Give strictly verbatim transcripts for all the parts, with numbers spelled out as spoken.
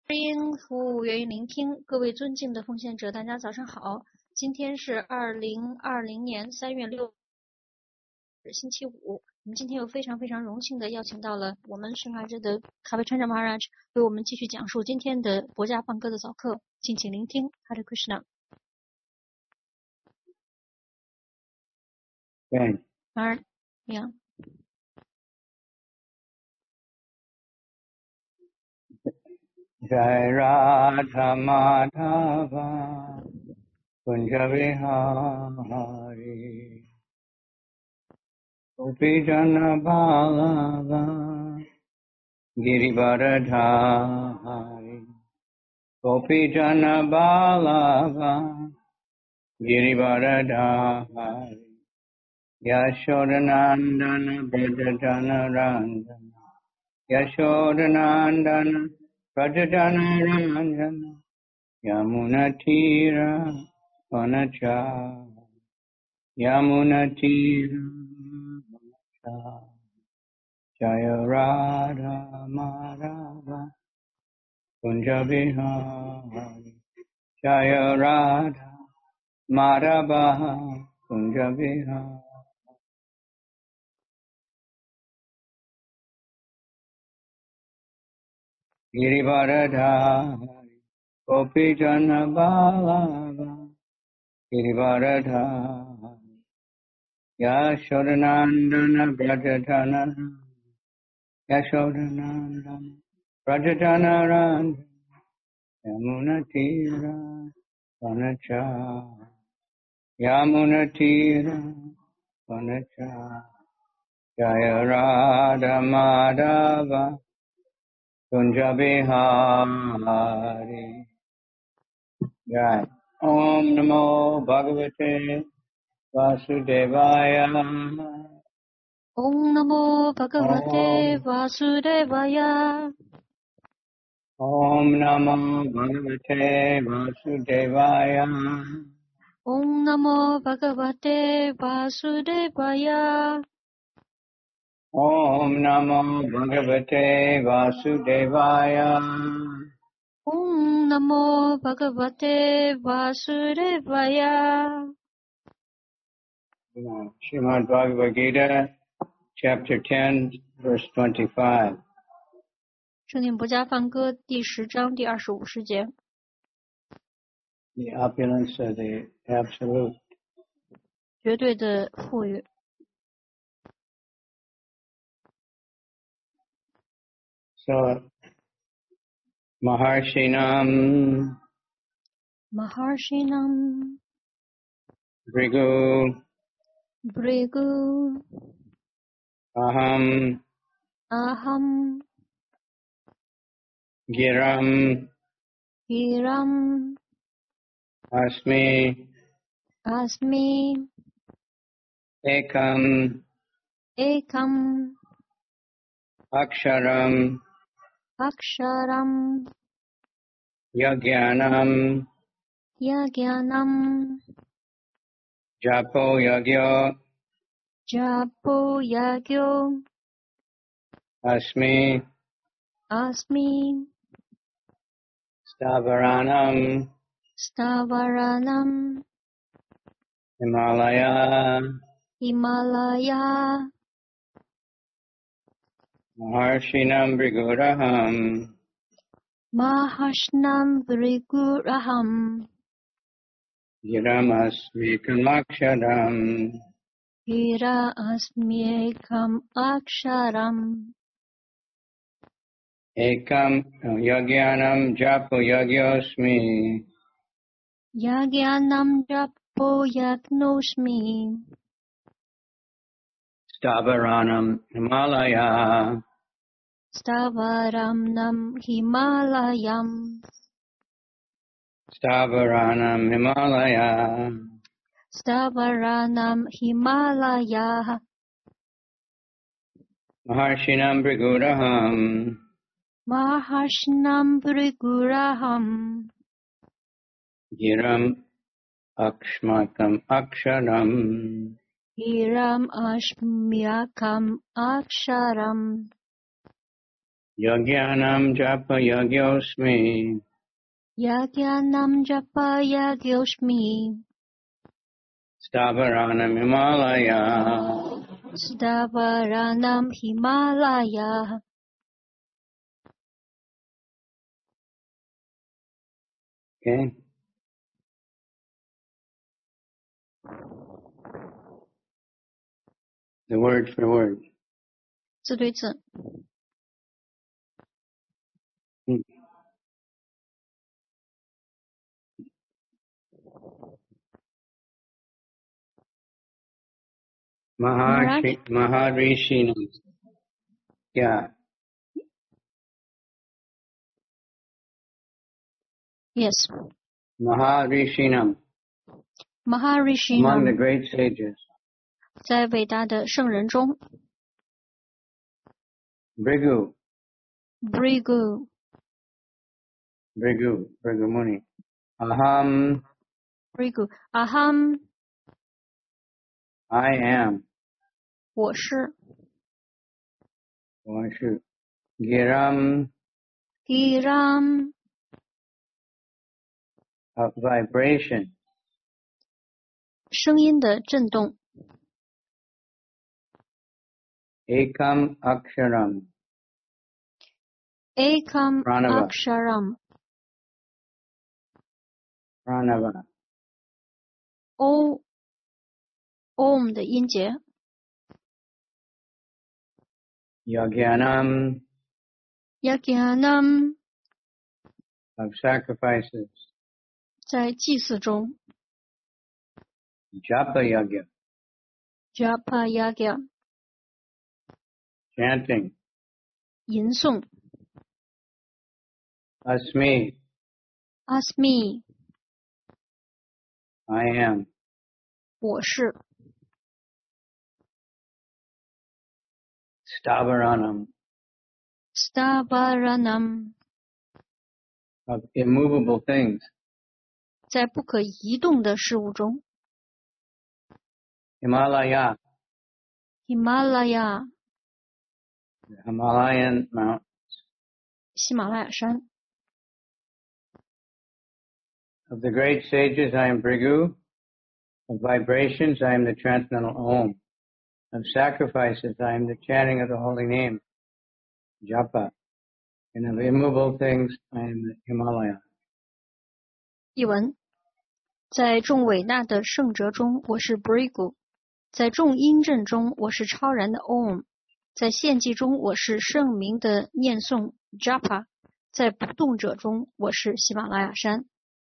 音服务愿意聆听，各位尊敬的奉献者，大家早上好。今天是二零二零年三月六日，星期五。我们今天又非常非常荣幸的邀请到了我们圣海日的卡维川长 Maharaj 为我们继续讲述今天的国家放歌的早课，敬请聆听。Hare Krishna。 对。 而呀。 Jai Radha Madhava Kunja Vihari Gopijana Balava Girivardhari Gopijana Balava Girivardhari Yashodanandana Brajajana Randana Yashodanandana Brajajana Randana Yamunatira Vanacha Yamunatira Vanacha Jaya Radha Madhava Kunja Vihari Jaya Radha Madhava Kunja Vihari Girivardhari Gopijana Balava Girivardhari Yashodanandana Brajajana Yashodanandana Brajajana Randana Yamunatira Vanacha Yamunatira Vanacha Jaya Radha Madhava Kunja Vihari. Right. Om Namo Bhagavate Vasudevaya. Om Namo Bhagavate Vasudevaya. Om Namo Bhagavate Vasudevaya. Om Namo Bhagavate Vasudevaya. Om Namo Bhagavate Vasudevaya. Om Namo Bhagavate Vasudevaya. Srimad Bhagavad Gita, chapter ten, verse twenty-five. 圣经博家梵歌第十章第二十五世节。 The opulence of the absolute. 绝对的富裕。 So, Maharshinam, Maharshinam, Bhrigu, Bhrigu, Aham, Aham, Giram, Giram, Asmi, Asmi, Ekam, Ekam, Aksharam, Aksharam, Yagyanam, Yagyanam, Japo Yagyo, Japo Yagyo, Asmi, Asmi, Stavaranam, Stavaranam, Himalaya, Himalaya, Maharshinam Bhriguraham, Mahashnam Bhriguraham, Giram Asmi Kamaksharam, Gira Asmiekam Aksharam, Ekam Yagyanam Japo Yagyosmi, Yagyanam Japo Yagnosmi, Stavaranam Himalaya, Stavaranam Himalayam, Stavaranam Himalaya, Stavaranam Himalaya, Maharshinam Bhriguraham, Mahashnam Bhriguraham, Giram Akshmakam Aksharam, Giram Ashmyakam Aksharam, Yagyanam japa yagyosmi. Yagyanam japa yagyosmi. Stavaranam Himalaya. Stavaranam Himalaya. Okay. The word for word. 字对字。 Hmm. Maharishi, Maharishi. Yeah. Yes. Maharishinam. Maharishinam. Among the great sages. 在伟大的圣人中。 Bhrigu. Bhrigu. Bhrigu. Bhrigu Muni. Aham. Bhrigu. Aham. I am. 我是。 我是。Giram. Giram. Of vibration. 声音的震动。 Ekam Aksharam. Ekam Pranava. Aksharam. Pranava. O Om 的音节。 Yagyanam. Yagyanam. Of sacrifices. 在祭祀中。 Japa Yagya. Japa Yagya. Chanting. 吟诵。 Asmi. Asmi. I am. 我是。 Stavaranam. Stavaranam. Of immovable things. 在不可移动的事物中。 Himalaya. Himalaya. The Himalayan mountains. 喜马拉雅山。 Of the great sages, I am Bhrigu. Of vibrations, I am the transcendental Om. Of sacrifices, I am the chanting of the holy name, Japa. And of immovable things, I am the Himalaya. 译文：在众伟大的圣者中，我是 Bhrigu；在众音阵中，我是超然的 Om；在献祭中，我是圣名的念诵 Japa；在不动者中，我是喜马拉雅山。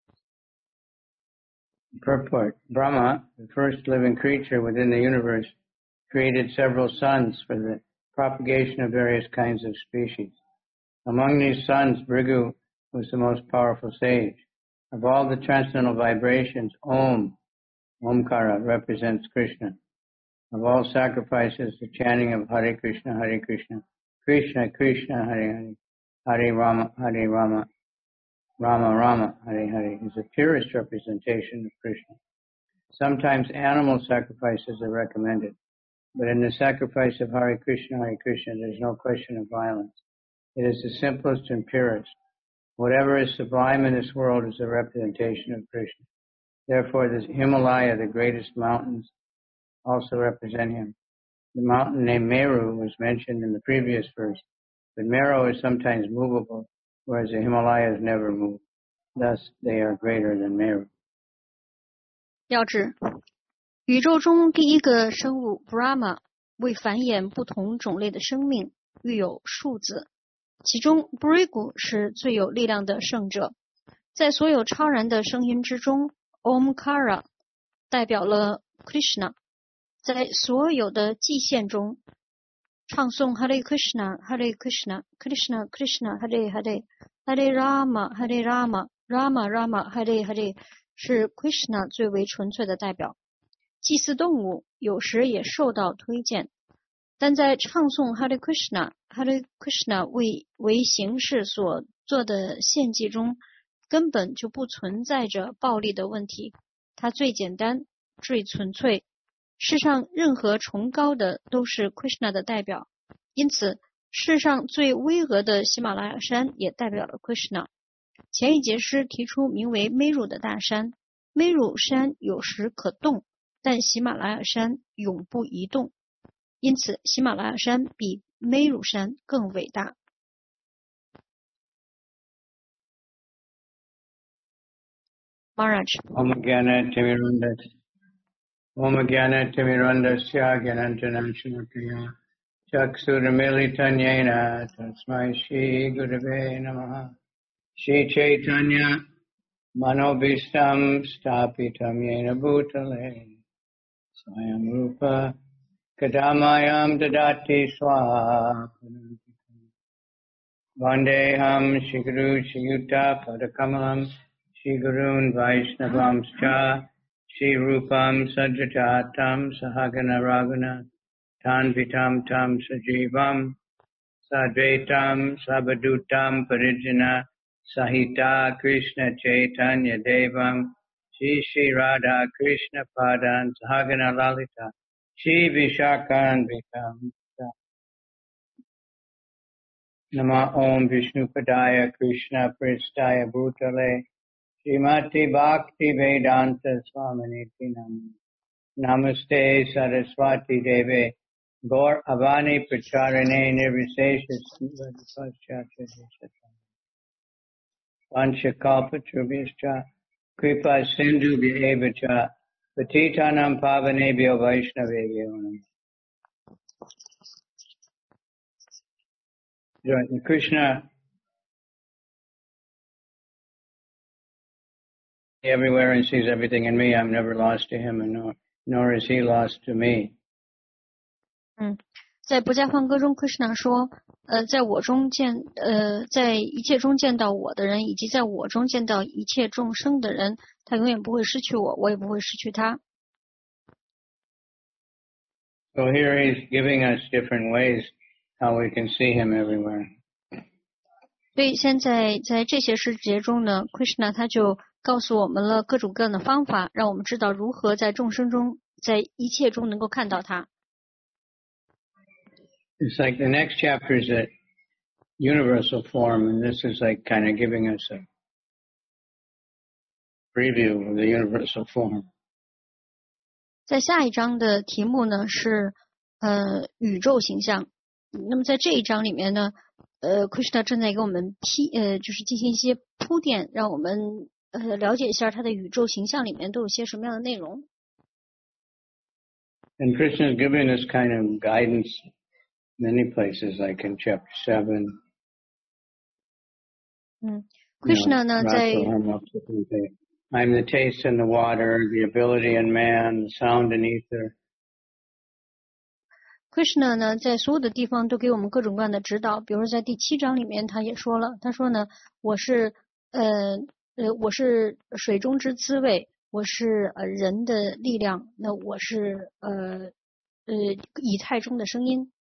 Purport. Brahma, the first living creature within the universe, created several suns for the propagation of various kinds of species. Among these suns, Bhrigu was the most powerful sage. Of all the transcendental vibrations, Om, Omkara, represents Krishna. Of all sacrifices, the chanting of Hare Krishna, Hare Krishna, Krishna, Krishna, Hare Hare, Hare Rama, Hare Rama, Rama Rama, Hare Hare, is the purest representation of Krishna. Sometimes animal sacrifices are recommended, but in the sacrifice of Hare Krishna, Hare Krishna, there is no question of violence. It is the simplest and purest. Whatever is sublime in this world is a representation of Krishna. Therefore, the Himalaya, the greatest mountains, also represent him. The mountain named Meru was mentioned in the previous verse, but Meru is sometimes movable, whereas the Himalayas never move. Thus, they are greater than Meru. 要旨：宇宙中第一个生物 Brahma 为繁衍不同种类的生命育有数子，其中 Bhrigu 是最有力量的圣者。在所有超然的声音之中 Omkara 代表了 Krishna。在所有的祭献中唱诵 Hare Krishna Hare Krishna Krishna Krishna Hare Hare Hare Rama Hare Rama Rama Rama Hare Hare 是 Krishna 最为纯粹的代表。祭祀动物有时也受到推荐，但在唱诵 Hare Krishna Hare Krishna 为为形式所做的献祭中，根本就不存在着暴力的问题，它最简单最纯粹。世上任何崇高的都是 Krishna 的代表，因此世上最巍峨的喜马拉雅山也代表了 Krishna。前一节诗提出名为 Meru 的大山， Meru 山有时可动，但喜马拉雅山永不移动，因此喜马拉雅山比 Meru 山更伟大。Maharaj。 Om Gyana Timirundas Om Gyana Timirundasya Gyananjanamshinakaya Chaksuramilitanyena Tasmai Shri Gurave Namaha Shri Chaitanya Manobhistam Stapitam Yena Bhutale Swayam Rupa Kadamayam Dadati Swaha Vandeham Shri Guru Shri Yuta Padakamalam Shri Gurun Vaishnavamscha Shri Rupam Sajajatam Sahagana Raguna Tanvitam Tam Sajivam Sadvaitam Sabadutam Parijana Sahita Krishna Chaitanya Devam Shri Shri Radha Krishna Padan Sahagana Lalita Shri Vishakan Vikam Nama Om Vishnu Padaya Krishna Pristaya Bhutale Srimati Bhakti Vedanta Swaminiti Nam Namaste Saraswati Deve Gaur Avani Pracharane Nirvisesha Paschatya Vanchakalpa Trubhischa Kripa Sindhu Bhyevacha Patitanam Pavanebhyo Vaishnavebhyo. Krishna everywhere and sees everything in me. I'm never lost to him, and nor, nor is he lost to me. 嗯，在不加换歌中 ，Krishna 说，呃，在我中见，呃，在一切中见到我的人，以及在我中见到一切众生的人，他永远不会失去我，我也不会失去他。 So here he's giving us different ways how we can see him everywhere. 所以现在在这些诗节中呢 ，Krishna 他就告诉我们了各种各样的方法，让我们知道如何在众生中，在一切中能够看到他。 It's like the next chapter is a universal form, and this is like kind of giving us a preview of the universal form. 在下一章的题目呢是呃宇宙形象。那么在这一章里面呢，呃 ，Krishna 正在给我们批呃就是进行一些铺垫，让我们呃了解一下他的宇宙形象里面都有些什么样的内容。 And Krishna is giving us kind of guidance many places, like in chapter seven. 嗯 ，Krishna 呢在 I'm the taste in the water, the ability in man, the sound in ether. Krishna 呢在所有的地方都给我们各种各样的指导，比如在第七章里面他也说了，他说呢，我是呃呃我是水中之滋味，我是呃人的力量，那我是呃呃以太中的声音。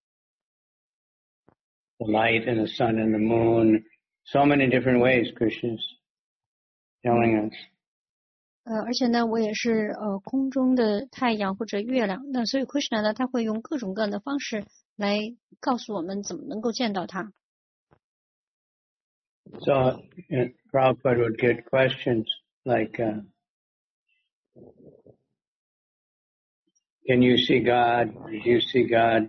The light and the sun and the moon, so many different ways Krishna's telling us. 呃，而且呢，我也是呃空中的太阳或者月亮。那所以 Krishna 呢，他会用各种各样的方式来告诉我们怎么能够见到他。 So uh, Prabhupada would get questions like, uh, "Can you see God? Did you see God?"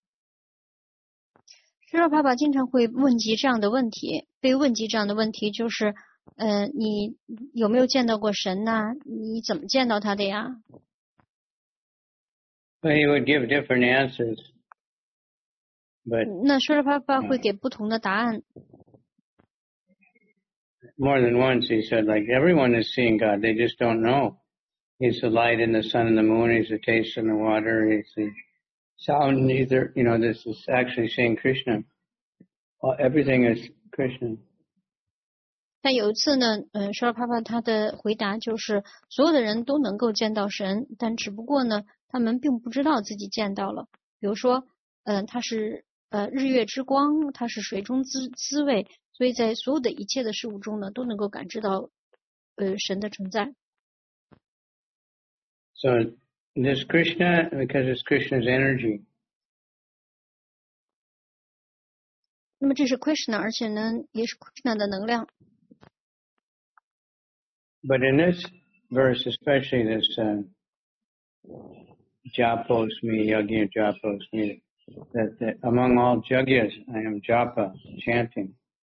释迦爸爸经常会问及这样的问题，被问及这样的问题就是。呃，你有没有见到过神呢？你怎么见到他的呀？ Well, he would give different answers, but 那说了爸爸会给不同的答案。 More than once, he said, like everyone is seeing God, they just don't know. He's the light in the sun and the moon. He's the taste in the water. He's the sound in ether. You know, this is actually seeing Krishna. Everything is Krishna. 但有一次呢，嗯，说了爸爸他的回答就是，所有的人都能够见到神，但只不过呢，他们并不知道自己见到了。比如说，嗯、呃，他是呃日月之光，他是水中滋滋味，所以在所有的一切的事物中呢，都能够感知到呃神的存在。 So this Krishna, because it's Krishna's energy, 那么这是 Krishna， 而且呢也是 Krishna 的能量。 But in this verse, especially this uh, Japosmi, Yagya Japosmi, that, that among all Jagyas, I am Japa, chanting.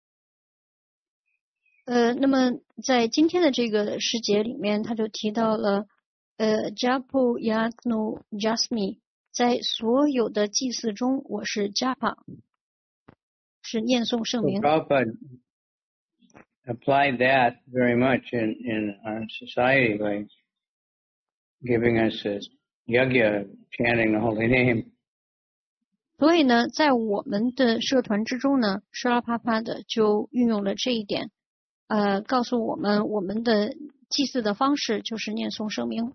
呃，那么在今天的这个诗节里面，他就提到了，呃 ，Japo Yagno Jasmi， 在所有的祭祀中，我是 Japa， 是念诵圣名。 So Prabhupada applied that very much in, in our society by giving us this yagya, chanting the holy name. 所以呢，在我们的社团之中呢，施拉帕帕的就运用了这一点，呃，告诉我们我们的祭祀的方式就是念诵圣名。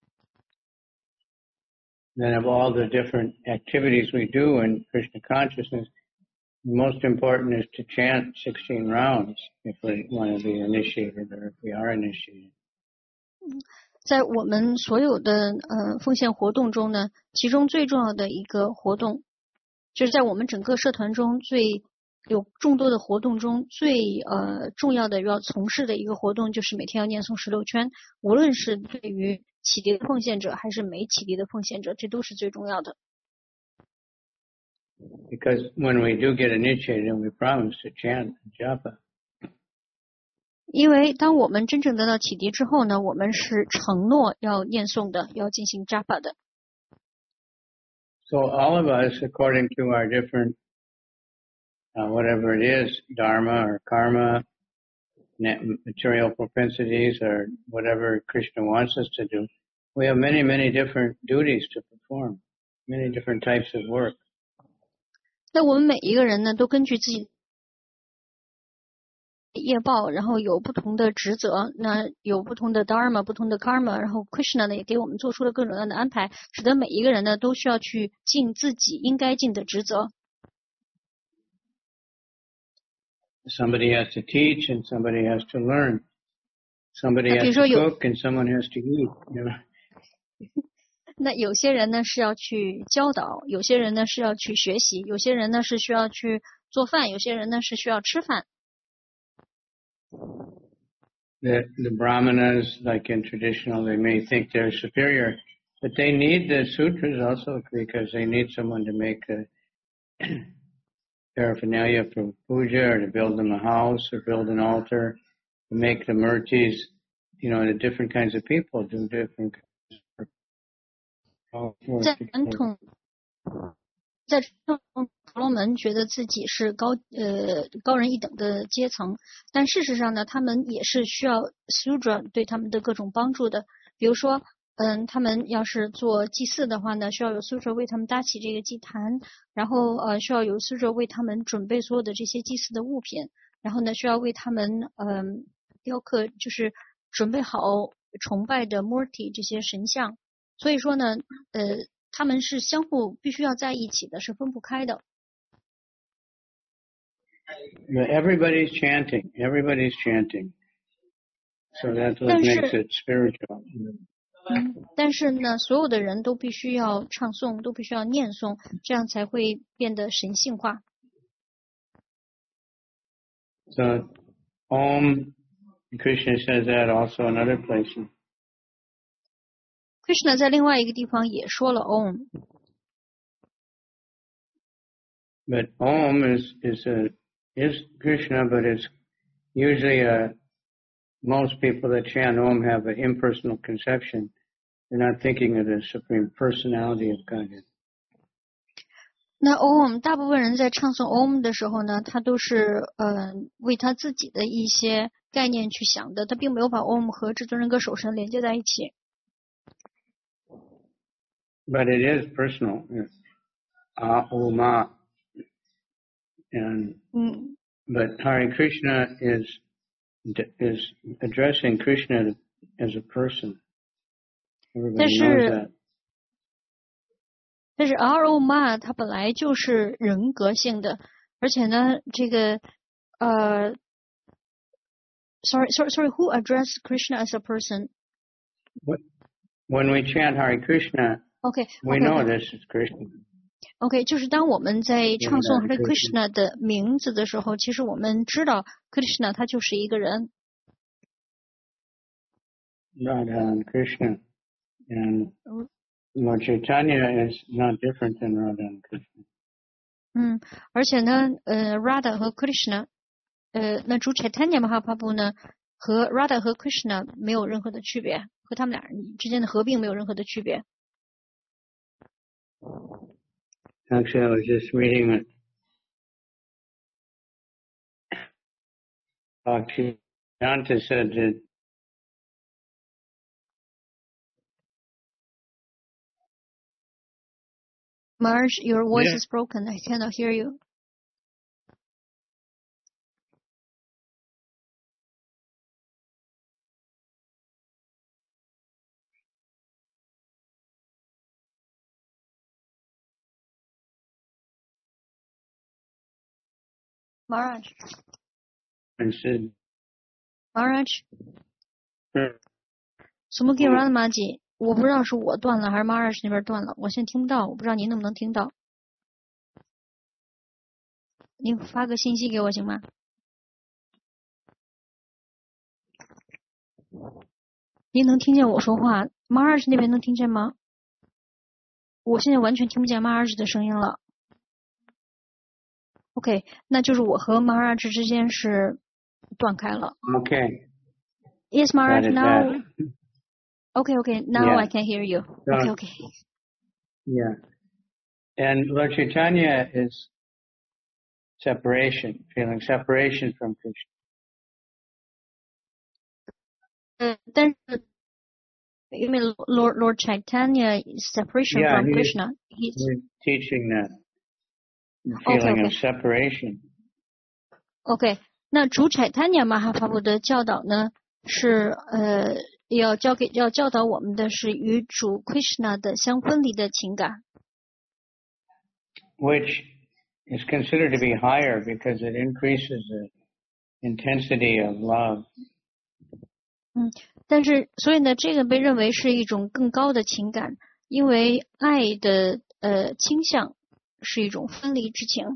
Then of all the different activities we do in Krishna consciousness, the most important is to chant sixteen rounds if we want to be initiated or if we are initiated. 在我们所有的呃奉献活动中呢，其中最重要的一个活动，就是在我们整个社团中最有众多的活动中最呃重要的要从事的一个活动，就是每天要念诵十六圈，无论是对于启迪的奉献者还是没启迪的奉献者，这都是最重要的。 Because when we do get initiated, we promise to chant japa. 因为当我们真正得到启迪之后呢，我们是承诺要念诵的，要进行 japa 的。 So all of us, according to our different, uh, whatever it is, dharma or karma, material propensities or whatever Krishna wants us to do, we have many, many different duties to perform, many different types of work. 那我们每一个人呢，都根据自己业报，然后有不同的职责，那有不同的 dharma， 不同的 karma， 然后 Krishna 呢也给我们做出了各种各样的安排，使得每一个人呢都需要去尽自己应该尽的职责。 Somebody has to teach and somebody has to learn. Somebody has to cook and someone has to eat. You know? 那有些人呢是要去教导，有些人呢是要去学习，有些人呢是需要去做饭，有些人呢是需要吃饭。 The, the brahmanas, like in traditional, they may think they're superior, but they need the sutras also because they need someone to make the paraphernalia for puja or to build them a house or build an altar, to make the murtis, you know, the different kinds of people do different kinds of work. 在传统在传统婆罗门觉得自己是高呃高人一等的阶层，但事实上呢，他们也是需要 Sudra 对他们的各种帮助的。比如说，嗯，他们要是做祭祀的话呢，需要有 Sudra 为他们搭起这个祭坛，然后呃需要有 Sudra 为他们准备所有的这些祭祀的物品，然后呢需要为他们嗯雕刻，就是准备好崇拜的 Murti 这些神像。所以说呢，呃。他们是相互必须要在一起的，是分不开的。 Everybody's chanting, everybody's chanting, so that's what makes it spiritual. 嗯，但是呢，所有的人都必须要唱诵，都必须要念诵，这样才会变得神性化。 So, Om, Krishna says that also in other places. Krishna 在另外一个地方也说了 Om。 But Om is is a is Krishna, but it's usually a most people that chant Om have an impersonal conception. They're not thinking of the supreme personality of God. 那 Om 大部分人在唱诵 Om 的时候呢，他都是呃为他自己的一些概念去想的，他并没有把 Om 和至尊人格守神连接在一起。 But it is personal. Ah, Oma. And mm. But Hare Krishna is is addressing Krishna as a person. Everybody knows that. 但是 R O Ma 它本来就是人格性的，而且呢，这个呃 ，sorry sorry sorry who addressed Krishna as a person? What, when we chant Hare Krishna. Okay, we okay, know okay. this is Krishna. OK， 就是当我们在唱诵 Radha Hare and Krishna 的名字的时候，其实我们知道 Krishna 他就是一个人。 Radha and Krishna. And Lord Chaitanya is not different than Radha and Krishna. 嗯，而且呢，呃 ，Radha 和 Krishna， 呃，那主 Chaitanya Mahaprabhu 呢，和 Radha 和 Krishna 没有任何的区别，和他们俩人之间的合并没有任何的区别。 Actually, I was just reading it. Bhaktivedanta said that Marge, your voice Yeah. is broken. I cannot hear you. Marge, and said, Marge, "Hmm, 什么给我的马吉？我不知道是我断了还是 Marge 那边断了，我现在听不到，我不知道您能不能听到。您发个信息给我行吗？您能听见我说话 ？Marge 那边能听见吗？我现在完全听不见 Marge 的声音了。OK， 那就是我和 Marge 之间是断开了。 Okay, Yes, that Marge, is now. that. OK, OK, now Yeah. I can hear you. So- OK, OK. Yeah. And Lord Chaitanya is separation, feeling separation from Krishna. 嗯，但是因为 Lord Lord Chaitanya is separation Yeah, from he is- Krishna. He's We're teaching that Okay, feeling of okay. separation. OK， 那主 Chaitanya Mahaprabhu 的教导呢，是呃要教给要教导我们的是与主 Krishna 的相分离的情感， which is considered to be higher because it increases the intensity of love. 但是所以呢，这个被认为是一种更高的情感，因为爱的呃倾向是一种分离之情。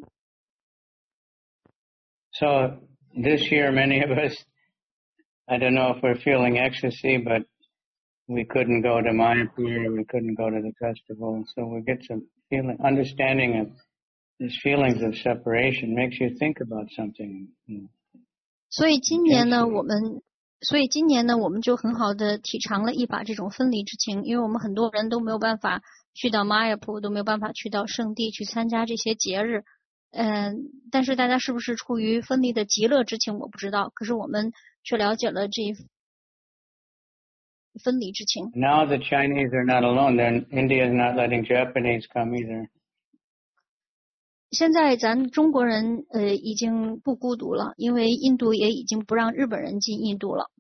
So this year, many of us, I don't know if we're feeling ecstasy, but we couldn't go to Mayapur, we couldn't go to the festival, and so we get some feeling, understanding of these feelings of separation makes you think about something. 所以今年呢， Intensity. 我们所以今年呢，我们就很好的体尝了一把这种分离之情，因为我们很多人都没有办法去到玛雅普，都没有办法去到圣地去参加这些节日。嗯，但是大家是不是处于分离的极乐之情，我不知道。可是我们却了解了这一分离之情。 Now the Chinese are not alone. Then India is not letting Japanese come either. 现在咱中国人呃已经不孤独了，因为印度也已经不让日本人进印度了。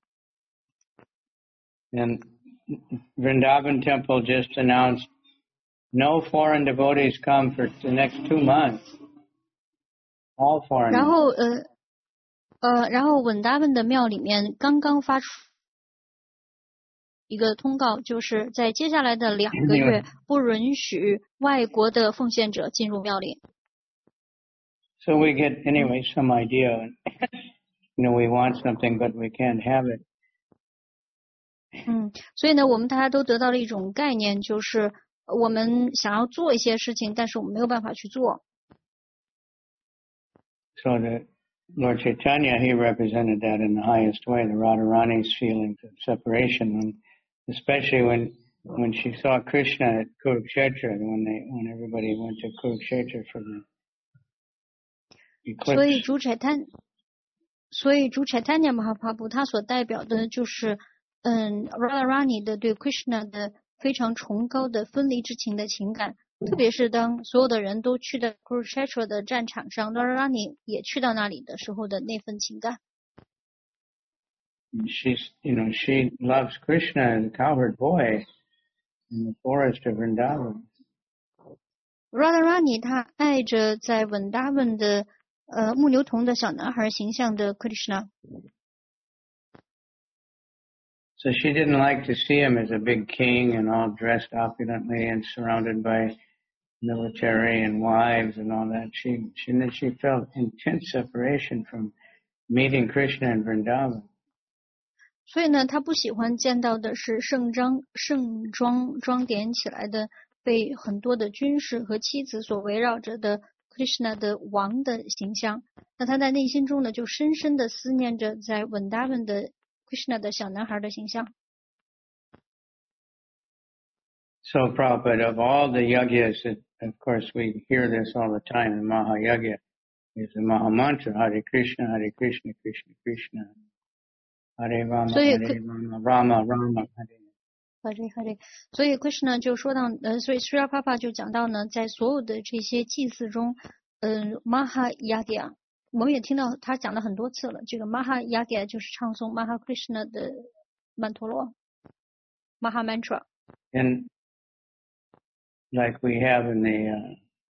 And Vrindavan Temple just announced no foreign devotees come for the next two months. All foreign. 然后呃呃，然后稳达文的庙里面刚刚发出一个通告，就是在接下来的两个月不允许外国的奉献者进入庙里。 So we get anyway some idea. You know, we want something, but we can't have it. 嗯，所以呢，我们大家都得到了一种概念，就是我们想要做一些事情，但是我们没有办法去做。 So the Lord Chaitanya, he represented that in the highest way, the Radharani's feelings of separation, when, especially when when she saw Krishna at Kurukshetra, when they when everybody went to Kurukshetra for the 所以 eclipse. 主柴滩，所以主柴滩尼玛哈帕布他所代表的就是嗯 Radharani 的对 Krishna 的非常崇高的分离之情的情感。 特别是当所有的人都去到 Kurukshetra 的战场上 ，Radharani 也去到那里的时候的那份情感。 She's, you know, she loves Krishna as a cowherd boy in the forest of Vrindavan. Radharani 他爱着在稳达文的呃牧牛童的小男孩形象的 Krishna， So she didn't like to see him as a big king and all dressed opulently and surrounded by military and wives and all that. She she she felt intense separation from meeting Krishna in Vrindavan. 所以呢，他不喜欢见到的是盛装盛装装点起来的，被很多的军士和妻子所围绕着的 Krishna 的王的形象。那他在内心中呢，就深深的思念着在文达文的 Krishna 的小男孩的形象。 So Prabhupada, of all the yagyas, that, of course we hear this all the time, the Mahayagya is the Mahamantra, Hare Krishna, Hare Krishna, Krishna Krishna, Hare Rama, Hare Rama, Rama Rama, Hare Hare Hare。所以 Krishna 就说到，呃，所以 Srila Prabhupada 就讲到呢，在所有的这些祭祀中，嗯、呃、，Mahayagya， 我们也听到他讲了很多次了。这个 Mahayagya 就是唱诵 Maha Krishna 的曼陀罗 Maha Mantra。 And like we have in the uh,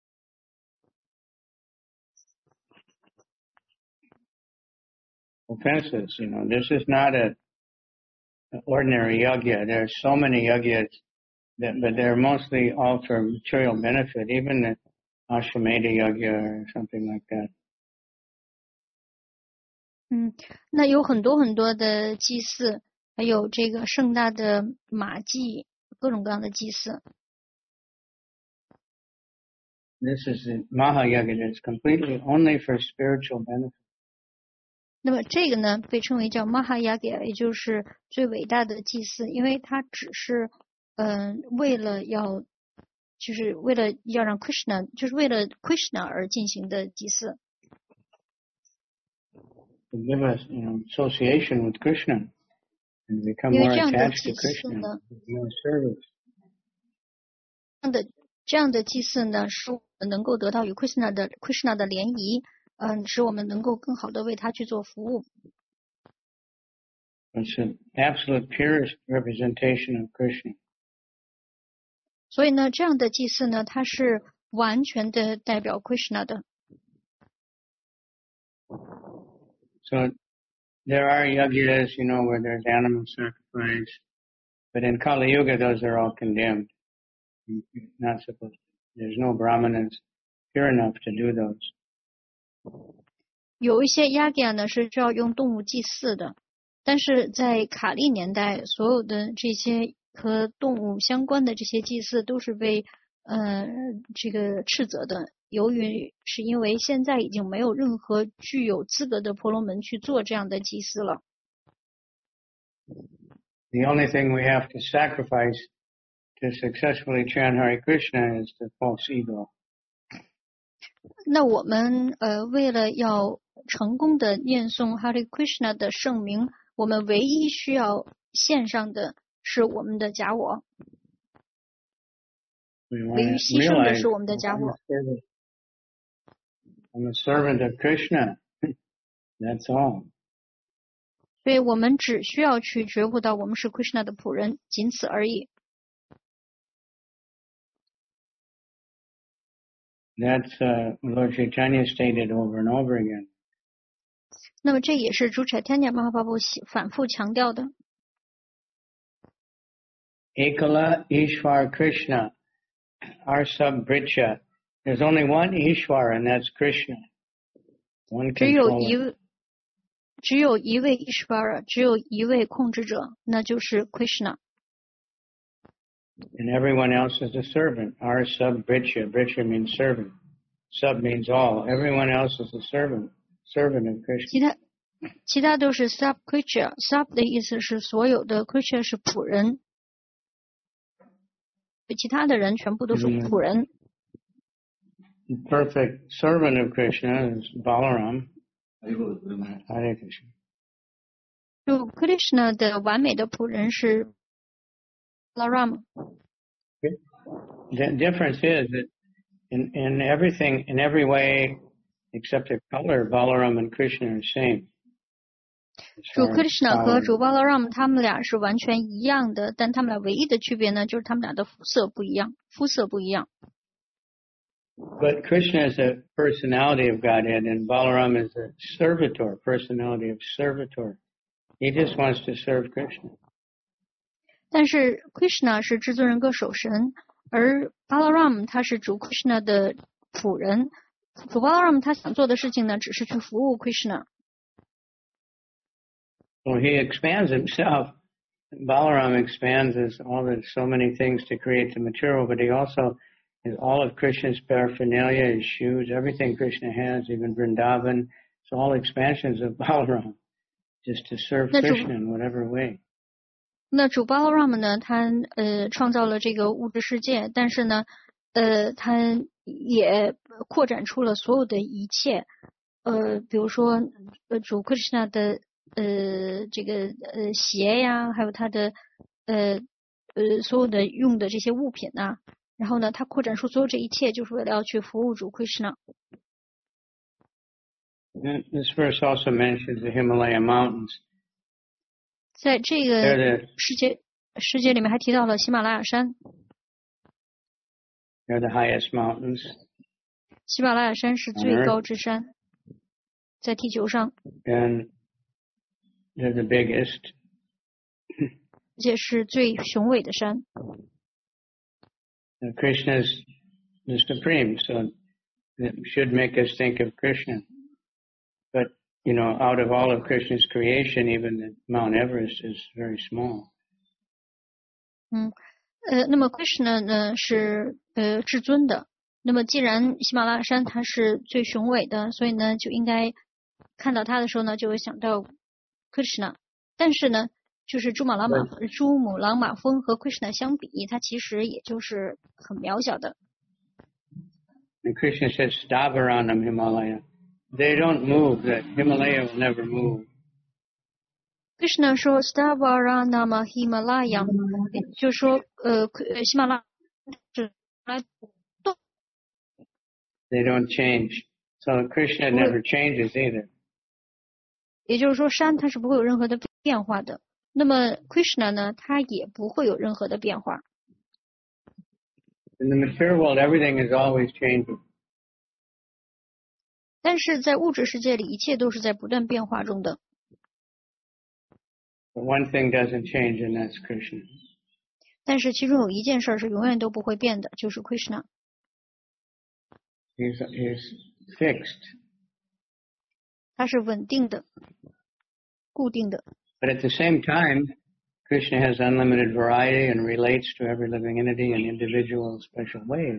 offenses, you know, this is not a an ordinary yagya. There are so many yagyas, that, but they're mostly all for material benefit, even the Ashwamedha yagya or something like that. 嗯，那有很多很多的祭祀，还有这个盛大的马祭，各种各样的祭祀。 This is the Mahayagya. It's completely only for spiritual benefit. 那么这个呢，被称为叫 Mahayagya， 也就是最伟大的祭祀，因为它只是，嗯、呃，为了要，就是为了要让 Krishna， 就是为了 Krishna 而进行的祭祀。 To give us, you know, association with Krishna and become more attached to Krishna, more service. 这样的这样的祭祀呢，使我们能够得到与 Krishna 的 Krishna 的联谊。嗯，使我们能够更好的为他去做服务。 It's an absolute purest representation of Krishna. 所以呢，这样的祭祀呢，它是完全的代表 Krishna 的。 So there are yagyas, you know, where there's animal sacrifice, but in Kali Yuga, those are all condemned. You're not supposed to. There's no brahmanas pure enough to do those. 有一些 yagya 呢是需要用动物祭祀的，但是在卡利年代，所有的这些和动物相关的这些祭祀都是被呃这个斥责的。由于是因为现在已经没有任何具有资格的婆罗门去做这样的祭祀了。 The only thing we have to sacrifice to successfully chant Hare Krishna is the false ego. 那我们呃为了要成功的念诵 Hare Krishna 的圣名，我们唯一需要献上的是我们的假我，唯一牺牲的是我们的假我。 I'm a servant of Krishna. That's all. 所以我们只需要去觉悟到我们是 Krishna 的仆人，仅此而已。 That's uh, Lord Chaitanya stated over and over again. 那么这也是主 Chaitanya Mahaprabhu 反复强调的。 Ekala Ishwar Krishna, our sub-bricha. There's only one Ishwar, and that's Krishna. One 只有 controller. 一只有一位 Ishvara， 只有一位控制者，那就是 Krishna。 And everyone else is a servant. Our sub-bricha. Bricha means servant. Sub means all. Everyone else is a servant. Servant of Krishna. 其他其他都是 sub creature。 sub 的意思是所有的 creature 是仆人，其他的人全部都是仆人。 The perfect servant of Krishna is Balaram. Hare Krishna. 就 Krishna 的完美的仆人是 Balaram。 The difference is that in, in everything, in every way, except the color, Balaram and Krishna are the same. 主 Krishna 和主 Balaram 他们俩是完全一样的，但他们俩唯一的区别呢，就是他们俩的肤色不一样，肤色不一样。 But Krishna is a personality of Godhead, and Balaram is a servitor, personality of servitor. He just wants to serve Krishna. 但是 Krishna 是至尊人格守神， 而 Balaram 他是主 Krishna 的仆人，主 Balaram 他想做的事情呢，只是去服务 Krishna。 Well, he expands himself. Balaram expands his all the so many things to create the material, but he also has all of Krishna's paraphernalia, his shoes, everything Krishna has, even Vrindavan. It's all expansions of Balaram, just to serve Krishna in whatever way. 那主 Balaram 呢，他呃创造了这个物质世界，但是呢，呃，他也扩展出了所有的一切，呃，比如说呃主 Krishna 的呃这个呃鞋呀，还有他的呃呃所有的用的这些物品呐、啊，然后呢，他扩展出所有这一切，就是为了要去服务主 Krishna。 And this verse also mentions the Himalaya mountains. 在这个世界世界里面还提到了喜马拉雅山。 They're the highest mountains. 喜马拉雅山是最高之山，在地球上。 And they're the biggest. 而且是最雄伟的山。 And Krishna is the supreme, so it should make us think of Krishna. But, you know, out of all of Krishna's creation, even the Mount Everest is very small. 嗯，呃，那么 Krishna 呢是呃至尊的。那么既然喜马拉雅山它是最雄伟的，所以呢就应该看到它的时候呢就会想到 Krishna。但是呢，就是珠穆朗玛珠穆朗玛峰和 Krishna 相比，它其实也就是很渺小的。 And Krishna says, Stavaranam Himalaya. They don't move. The Himalaya will never move. Krishna 说 Stavaranam Himalaya， 也就是说，呃，喜马拉雅是来动。 They don't change. So Krishna never changes either. 也就是说，山它是不会有任何的变化的。那么 Krishna 呢，它也不会有任何的变化。 In the material world, everything is always changing. 但是在物质世界里，一切都是在不断变化中的。 But one thing doesn't change, and that's Krishna. 但是其中有一件事是永远都不会变的，就是 Krishna。 He's, he's fixed. 它是稳定的、固定的。 But at the same time, Krishna has unlimited variety and relates to every living entity in individual special ways.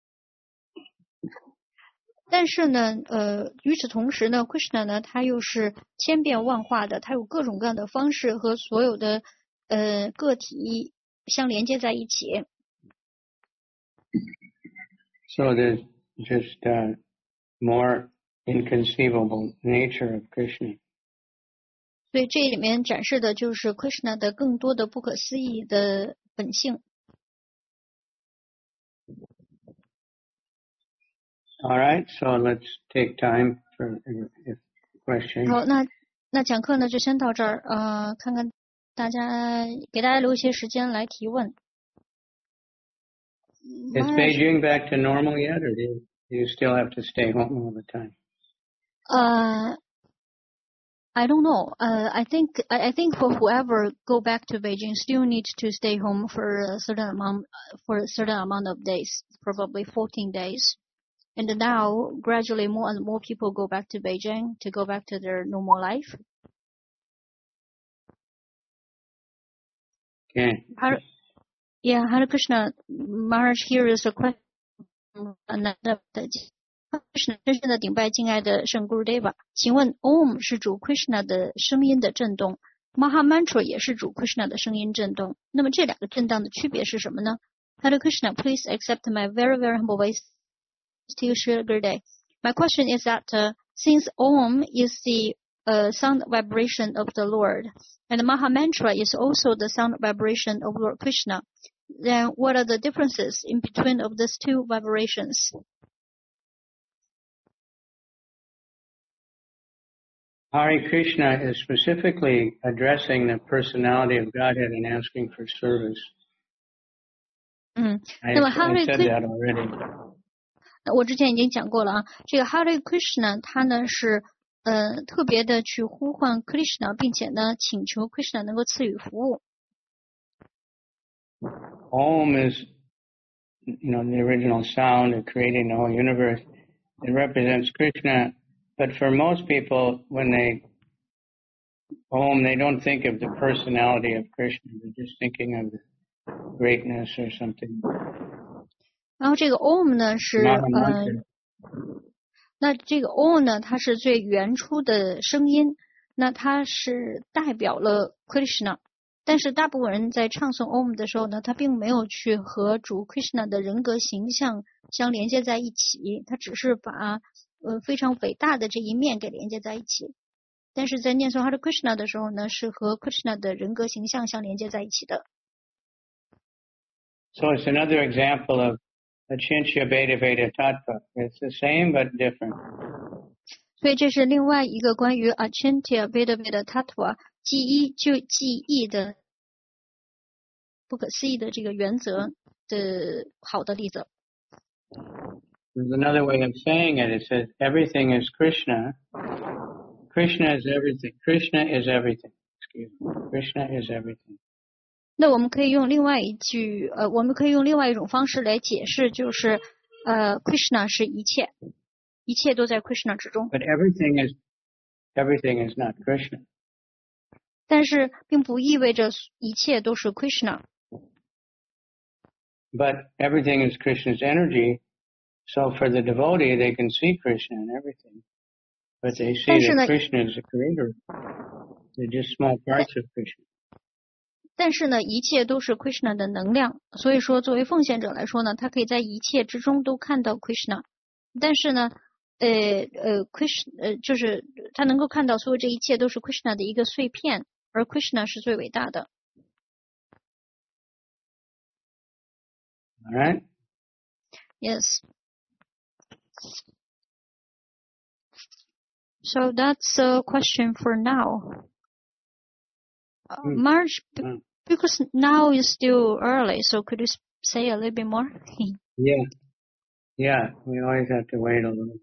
但是呢，呃，与此同时呢 ，Krishna 呢，他又是千变万化的，他有各种各样的方式和所有的呃个体相连接在一起。 So there's just uh, more inconceivable nature of Krishna. 所以这里面展示的就是 Krishna 的更多的不可思议的本性。 All right, so let's take time for if questions. 好，那那讲课呢就先到这儿，呃，看看大家给大家留一些时间来提问。 Is Beijing back to normal yet, or do you, do you still have to stay home all the time? Uh, I don't know. Uh, I think I, I think for whoever go back to Beijing still needs to stay home for a certain amount for a certain amount of days, probably fourteen days. And now gradually more and more people go back to Beijing to go back to their normal life. Okay. Hare, yeah, Hare Krishna, Maharaj, here is a question. Krishna 真正的顶拜敬爱的圣 Gurudeva， 请问 Om 是主 Krishna 的声音的震动 ，Maha Mantra 也是主 Krishna 的声音震动。那么这两个震荡的区别是什么呢 ？Hare Krishna, please accept my very very humble voice to Shri Gurudev. My question is that uh, since Om is the uh, sound vibration of the Lord, and Maha Mantra is also the sound vibration of Lord Krishna, then what are the differences in between of these two vibrations? Hare Krishna is specifically addressing the personality of Godhead and asking for service. 嗯， I, 那么 I Hare said that already. 我之前已经讲过了啊，这个 Hare Krishna 它呢是呃特别的去呼唤 Krishna， 并且呢请求 Krishna 能够赐予服务。 Om is you know, the original sound of creating the whole universe. It represents Krishna. But for most people, when they Om, they don't think of the personality of Krishna. They're just thinking of the greatness or something. 然后这个 Om 呢是呃，那这个 Om 呢，它是最原初的声音，那它是代表了 Krishna。但是大部分人在唱诵 Om 的时候呢，他并没有去和主 Krishna 的人格形象相连接在一起，他只是把呃非常伟大的这一面给连接在一起。但是在念诵 Hare Krishna 的时候呢，是和 Krishna 的人格形象相连接在一起的。 So it's another example of Achintya Bheda Bheda Tattva. It's the same but different. 所以这是另外一个关于 Achintya Bheda Bheda Tattva 记忆就记忆的不可思议的这个原则的好的例子。 There's another way of saying it. It says everything is Krishna. Krishna is everything. Krishna is everything. Excuse me. Krishna is everything. 那我们可以用另外一句，呃，我们可以用另外一种方式来解释，就是呃 ，Krishna 是一切，一切都在 Krishna 之中。 But everything is everything is not Krishna. 但是并不意味着一切都是 Krishna。 But everything is Krishna's energy. So for the devotee, they can see Krishna in everything. But they see that Krishna is the creator. They're just small parts of Krishna. 但是呢，一切都是 Krishna 的能量，所以说作为奉献者来说呢，他可以在一切之中都看到 Krishna。但是呢，呃呃 ，Krishna 呃就是他能够看到所有这一切都是 Krishna 的一个碎片，而 Krishna 是最伟大的。 All right? Yes. So that's a question for now. Uh, Mm. March, b- Mm. because now is still early, so could you s- say a little bit more? Yeah. Yeah. We always have to wait a little bit.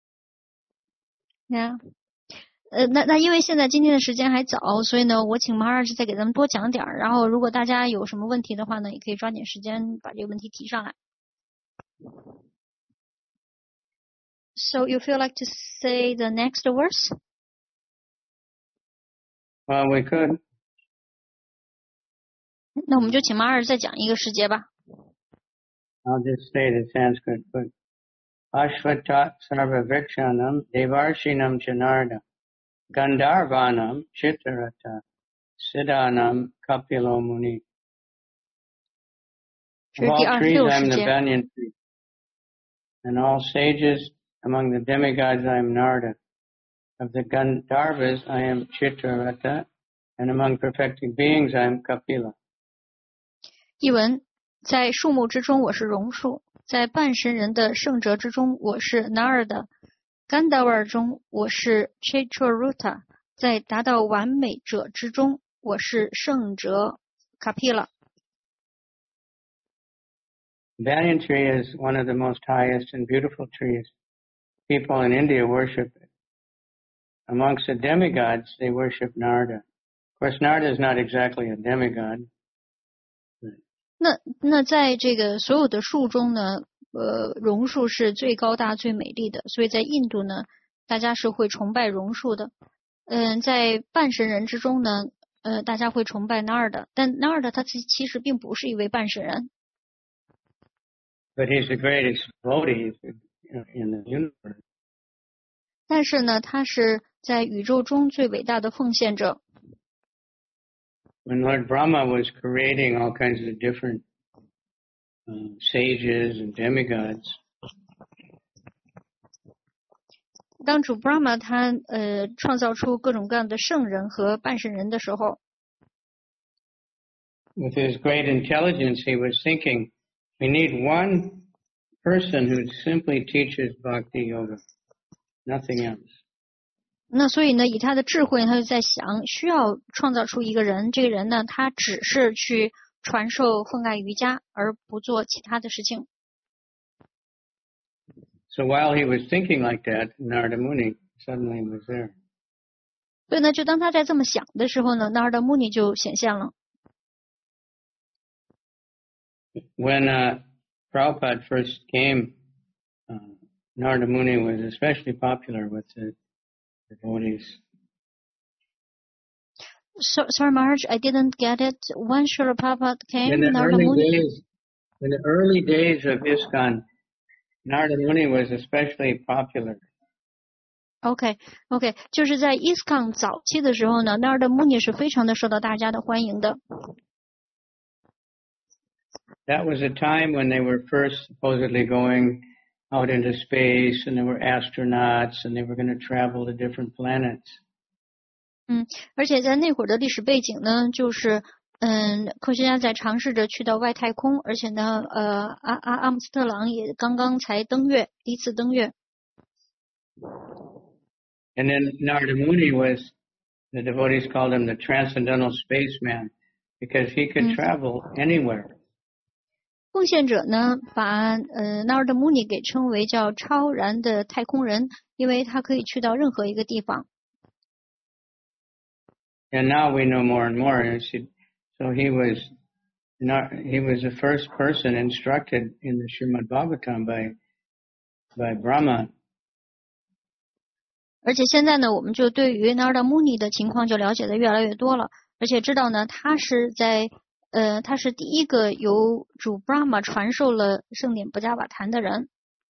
Yeah. 呃，那那因为现在今天的时间还早，所以呢，我请马老师再给咱们多讲点儿。然后，如果大家有什么问题的话呢，也可以抓紧时间把这个问题提上来。So you feel like to say the next verse? Well, we could. 那我们就请马尔再讲一个世节吧。 I'll just say the Sanskrit. But Ashvatat Sarvavikshanam Devarshinam Chanarda Gandharvanam Chitarata Siddhanam Kapilo Muni. 这 Of 是第 all 二十 trees 六 I 世 am the 节。 banyan tree, and all sages among the demigods I am Narada. Of the Gandharvas I am Chitarata, and among perfected beings I am Kapila. 译文：在树木之中，我是榕树；在半神人的圣者之中，我是 Narada；甘达瓦中，我是 Chitraruta；在达到完美者之中，我是圣者 Kapila。 Banyan tree is one of the most highest and beautiful trees. People in India worship it. Amongst the demigods, they worship Narada. Of course, Narada is not exactly a demigod. 那那在这个所有的树中呢，呃，榕树是最高大、最美丽的，所以在印度呢，大家是会崇拜榕树的。嗯，在半神人之中呢，呃，大家会崇拜 Narada， 但 Narada 他其其实并不是一位半神人。 But he's the greatest devotee in the universe. 但是呢，他是在宇宙中最伟大的奉献者。 When Lord Brahma was creating all kinds of different uh, sages and demigods, 当主 Brahma 他呃创造出各种各样的圣人和半神人的时候， with his great intelligence, he was thinking, we need one person who simply teaches bhakti yoga, nothing else. 那所以呢，以他的智慧，他就在想，需要创造出一个人，这个人呢，他只是去传授奉爱瑜伽，而不做其他的事情。 So while he was thinking like that, Narada Muni suddenly was there. 所以呢，就当他在这么想的时候呢，那尔达穆尼就显现了。 When uh, Prabhupada first came, uh, Narada Muni was especially popular with the devotees. So, sorry, Marge, I didn't get it. When Srila Prabhupada came, In the Narada early Muni. days, in the early days of ISKCON, Narada Muni was especially popular. OK OK， 就是在 ISKCON 早期的时候呢，那儿的穆尼是非常的受到大家的欢迎的。 That was a time when they were first supposedly going out into space, and they were astronauts, and they were going to travel to different planets. 嗯，而且在那会儿的历史背景呢，就是嗯，科学家在尝试着去到外太空，而且呢，呃，阿阿阿姆斯特朗也刚刚才登月，第一次登月。 And then Narada Muni was, the devotees called him the transcendental spaceman, because he could Mm. travel anywhere. 奉献者呢，把呃纳尔德穆尼给称为叫超然的太空人，因为他可以去到任何一个地方。 And now we know more and more. And she, so he was, not, he was the first person instructed in the Srimad Bhagavatam by, by Brahma. 而且现在呢，我们就对于纳尔德穆尼的情况就了解的越来越多了，而且知道呢，他是在呃，他是第一个由主 Brahma 传授了圣典布加瓦坛的人。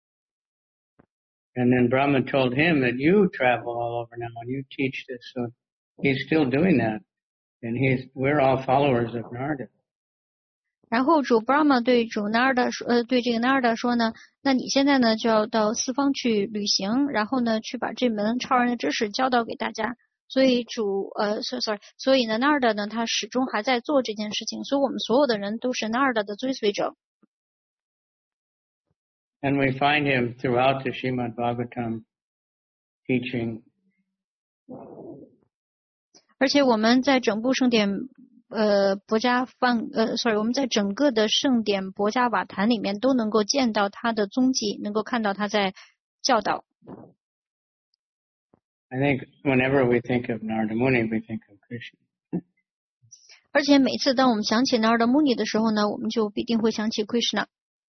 And then Brahma told him that you travel all over now and you teach this. So he's still doing that. And he's, we're all followers of Narada. 然后主 Brahma 对主 Narada 说，呃，对这个 Narada 说呢，那你现在呢就要到四方去旅行，然后呢去把这门超人的知识教导给大家。所以主呃 ，sorry， 所以呢 Narada 呢他始终还在做这件事情，所以我们所有的人都是 Narada 的追随者。 And we find him throughout the Srimad Bhagavatam teaching. 而且我们在整部圣典呃博加梵呃 sorry 我们在整个的圣典博加瓦坛里面都能够见到他的踪迹，能够看到他在教导。 I think whenever we think of Narada Muni, we think of Krishna. 而且每次当我们想起 Narada Muni 的时候呢，我们就必定会想起 Krishna。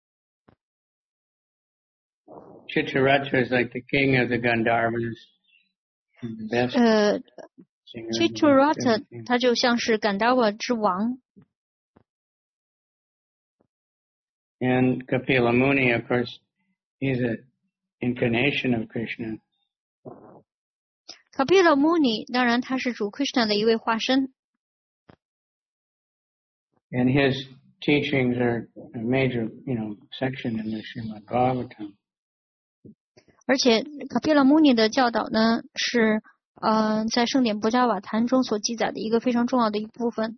Chitraratha is like the king of the Gandharvas. The best 呃 singer. Chitraratha 他就像是甘达瓦之王。 And Kapila Muni, of course, he's an incarnation of Krishna. Kapila Muni 当然他是主 Krishna 的一位化身。 And his teachings are a major, you know, section in the Srimad Bhagavatam. 而且 Kapila Muni 的教导呢，是呃在圣典博加瓦坛中所记载的一个非常重要的一部分。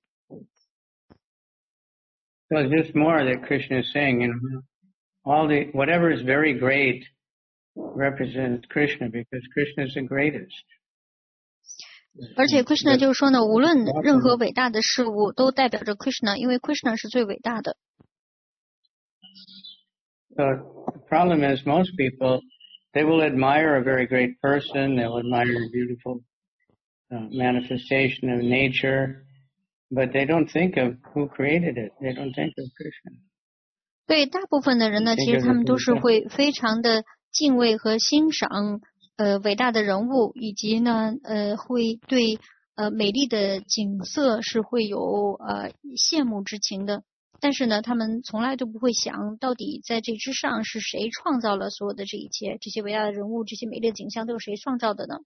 So it's just more that Krishna is saying, you know, all the whatever is very great represents Krishna because Krishna is the greatest. 而且 Krishna 就是说呢，无论任何伟大的事物都代表着 Krishna， 因为 Krishna 是最伟大的。 So the problem is most people, they will admire a very great person, they'll admire a beautiful uh, manifestation of nature, but they don't think of who created it. They don't think of Krishna. 对大部分的人呢，其实他们都是会非常的敬畏和欣赏呃伟大的人物，以及呢呃会对呃美丽的景色是会有呃羡慕之情的。但是呢，他们从来都不会想到底在这之上是谁创造了所有的这一切，这些伟大的人物，这些美丽的景象都是谁创造的呢？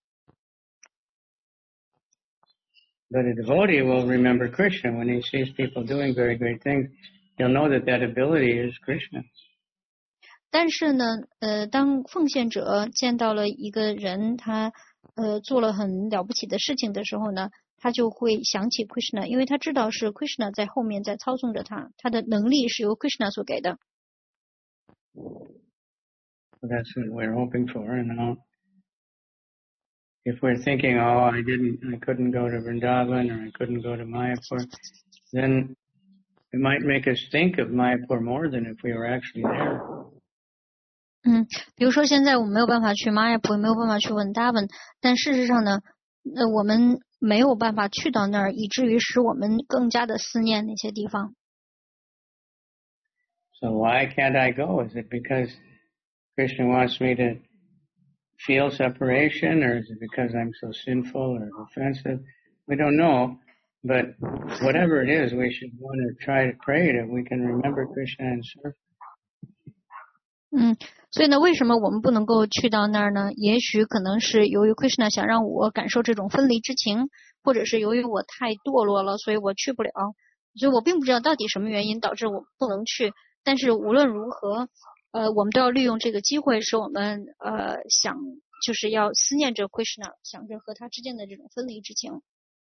But a devotee will remember Krishna when he sees people doing very great things. He'll know that that ability is Krishna. 但是呢，呃，当奉献者见到了一个人，他呃做了很了不起的事情的时候呢，他就会想起 Krishna， 因为他知道是 Krishna 在后面在操纵着他，他的能力是由 Krishna 所给的。 So that's what we're hoping for. And now, if we're thinking, oh, I didn't, I couldn't go to Vrindavan or I couldn't go to Mayapur, then it might make us think of Mayapur more than if we were actually there. 嗯，比如说现在我们没有办法去玛雅普，没有办法去文达文，但事实上呢，呃，我们没有办法去到那儿，以至于使我们更加的思念那些地方。 So why can't I go? Is it because Krishna wants me to feel separation, or is it because I'm so sinful or offensive? We don't know. But whatever it is, we should want to try to pray that we can remember Krishna and serve. 嗯，所以呢，为什么我们不能够去到那儿呢？也许可能是由于 Krishna 想让我感受这种分离之情，或者是由于我太堕落了，所以我去不了。所以我并不知道到底什么原因导致我不能去。但是无论如何，呃，我们都要利用这个机会，使我们呃想就是要思念着 Krishna， 想着和他之间的这种分离之情。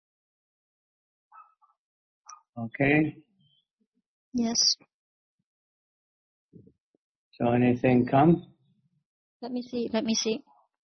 Okay. Yes. So anything come? Let me see. Let me see.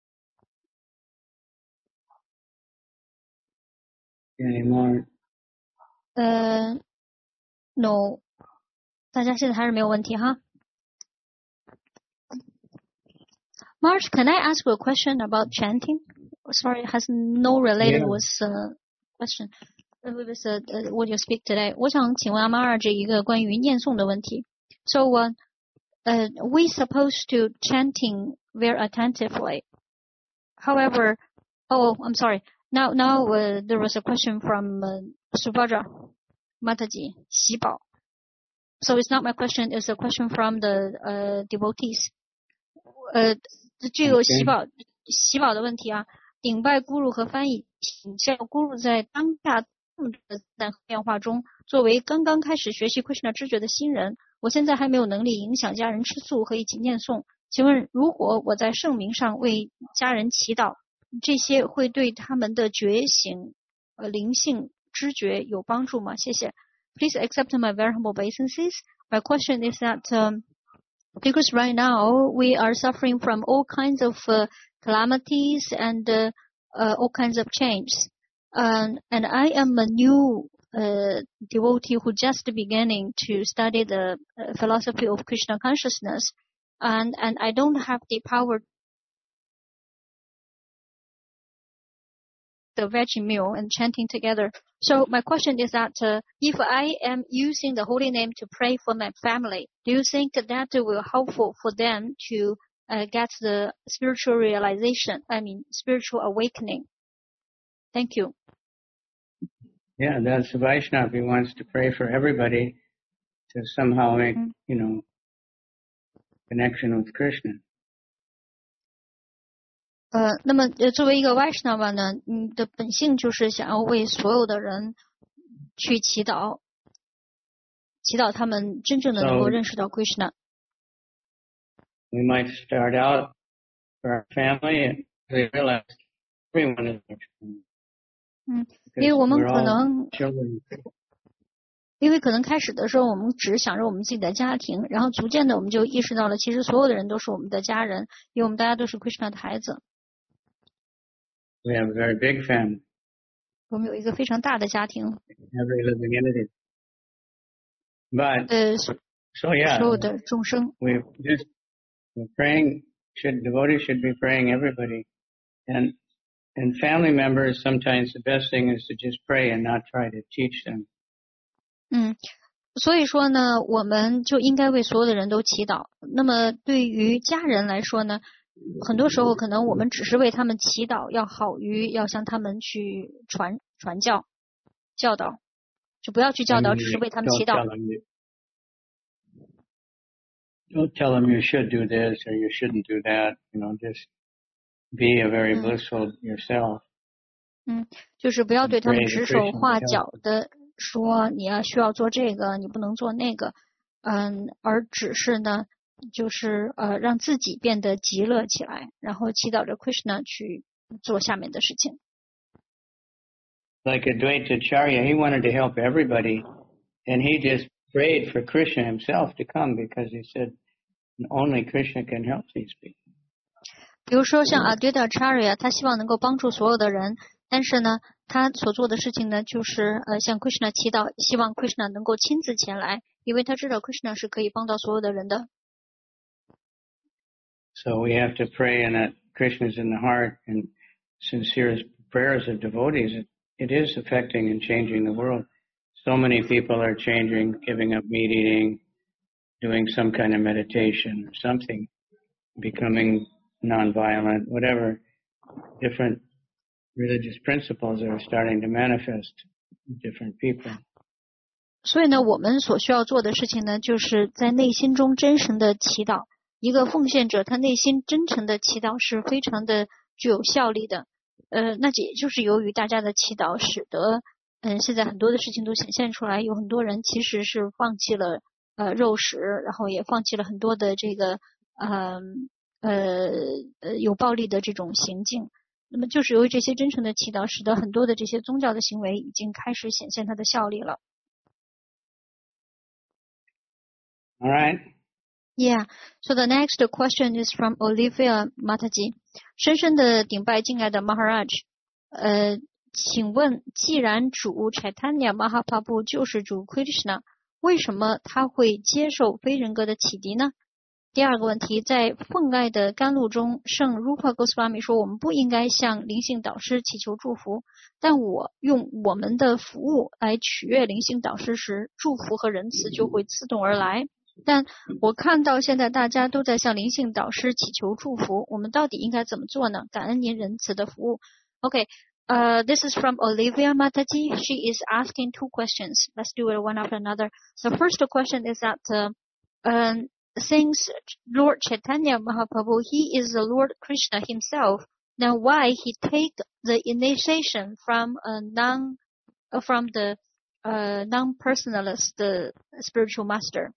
Any more? 呃 ，No. 大家现在还是没有问题哈。Marsh, can I ask you a question about chanting? Sorry, it has no related Yeah. with uh, question. With uh, what you speak today. 我想请问阿玛尔这一个关于念诵的问题。So, uh, uh, we supposed to chanting very attentively. However, oh, I'm sorry. Now, now uh, there was a question from uh, Subhadra Mataji, Xibao. So it's not my question, it's a question from the uh, devotees. 呃，这个喜宝喜宝的问题啊，顶拜咕噜和翻译，请教咕噜在当下这么多的自变化中，作为刚刚开始学习 Krishna 知觉的新人，我现在还没有能力影响家人吃素和一起念诵。请问，如果我在圣名上为家人祈祷，这些会对他们的觉醒、呃灵性知觉有帮助吗？谢谢。Please accept my very humble obeisances. My question is that um, because right now we are suffering from all kinds of uh, calamities and uh, uh, all kinds of changes. Um, and I am a new uh, devotee who just beginning to study the uh, philosophy of Krishna consciousness, and, and I don't have the power the veggie meal and chanting together. So my question is that uh, if I am using the holy name to pray for my family, do you think that will helpful for them to uh, get the spiritual realization, I mean spiritual awakening? Thank you. Yeah, that's the Vaishnava. He wants to pray for everybody to somehow make, mm-hmm. you know, connection with Krishna. 呃，那么呃，作为一个 Vaishnava 呢，你的本性就是想要为所有的人去祈祷，祈祷他们真正的能够认识到 Krishna。 We might start out for our family and we realize everyone is our family. 嗯，因为我们可能，因为可能开始的时候我们只想着我们自己的家庭，然后逐渐的我们就意识到了，其实所有的人都是我们的家人，因为我们大家都是 Krishna 的孩子。 We have a very big family. 我们有一个非常大的家庭。 Every living entity. But 呃， so yeah, 所有的众生。 We just we're praying. Should devotees should be praying everybody, and and family members. Sometimes the best thing is to just pray and not try to teach them. 嗯，所以说呢，我们就应该为所有的人都祈祷。那么对于家人来说呢？很多时候可能我们只是为他们祈祷，要好于要向他们去传传教教导，就不要去教导，只是为他们祈祷。 Don't tell them you should do this or you shouldn't do that. You know, just be a very blissful yourself. 嗯，就是不要对他们指手画脚的说你要需要做这个，你不能做那个。嗯，而只是呢。就是呃让自己变得极乐起来，然后祈祷着 Krishna 去做下面的事情。 Like Advaita Acharya, he wanted to help everybody, and he just prayed for Krishna himself to come because he said only Krishna can help these people. 比如说像 Advaita Acharya， 他希望能够帮助所有的人，但是呢，他所做的事情呢，就是呃向 Krishna 祈祷，希望 Krishna 能够亲自前来，因为他知道 Krishna 是可以帮到所有的人的。 So we have to pray and that Krishna is in the heart and sincere prayers of devotees. It, it is affecting and changing the world. So many people are changing, giving up meat eating, doing some kind of meditation or something, becoming nonviolent, whatever different religious principles are starting to manifest in different people. 所以呢，我们所需要做的事情呢，就是在内心中真诚的祈祷。一个奉献者，他内心真诚的祈祷是非常的具有效力的。呃，那也就是由于大家的祈祷，使得嗯，现在很多的事情都显现出来，有很多人其实是放弃了呃肉食，然后也放弃了很多的这个呃呃呃有暴力的这种行径。那么就是由于这些真诚的祈祷，使得很多的这些宗教的行为已经开始显现它的效力了。 All right. Yeah. So the next question is from Olivia Mataji. 深深的顶拜敬爱的 Maharaj， 呃，请问，既然主 Chaitanya Mahaprabhu 就是主 Krishna， 为什么他会接受非人格的启迪呢？第二个问题，在奉爱的甘露中，圣 Rupa Goswami 说，我们不应该向灵性导师祈求祝福，但我用我们的服务来取悦灵性导师时，祝福和仁慈就会自动而来。但我看到现在大家都在向灵性导师祈求祝福，我们到底应该怎么做呢？感恩您仁慈的服务。Okay, uh, this is from Olivia Mataji. She is asking two questions. Let's do it one after another. The first question is that uh, um, since Lord Chaitanya Mahaprabhu, he is the Lord Krishna himself, then why he take the initiation from a non, uh, from the uh, non-personalist uh, spiritual master?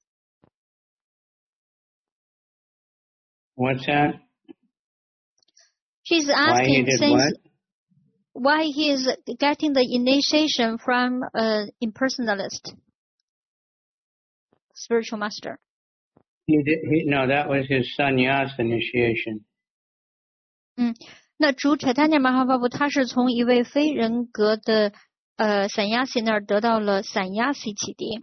What's that? She's Why he asking did since what? why he is getting the initiation from an impersonalist spiritual master. He did, he, no, that was his sannyas initiation. 嗯，那主 Chaitanya Mahaprabhu 他是从一位非人格的呃 sannyasi 那儿得到了 sannyasi 启迪。